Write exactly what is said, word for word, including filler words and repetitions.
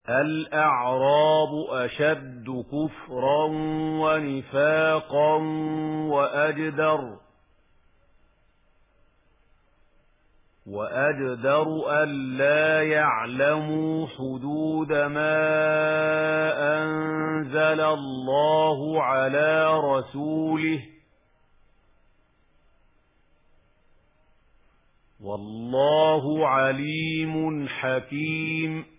الأعراب أشد كفرا ونفاقا وأجدر وأجدر ألا يعلموا حدود ما أنزل الله على رسوله والله عليم حكيم.